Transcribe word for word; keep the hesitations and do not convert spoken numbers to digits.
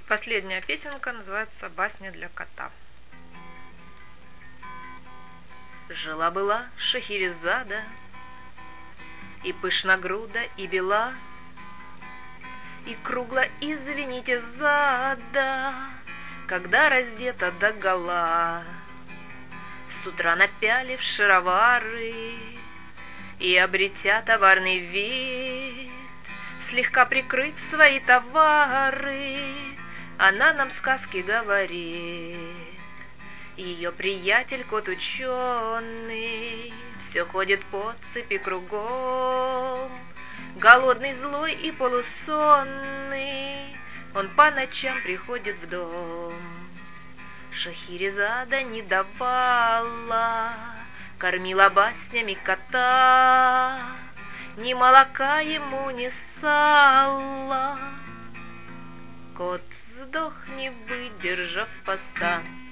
Последняя песенка называется «Басня для кота». Жила-была Шахерезада, и пышногруда, и бела, и кругло, извините, зада, когда раздета догола, с утра напялив шаровары и обретя товарный вид, слегка прикрыв свои товары, она нам сказки говорит. Ее приятель, кот ученый, все ходит по цепи кругом, голодный, злой и полусонный, он по ночам приходит в дом. Шахерезада не давала, кормила баснями кота, ни молока ему, ни сала. Кот сдох, не выдержав поста.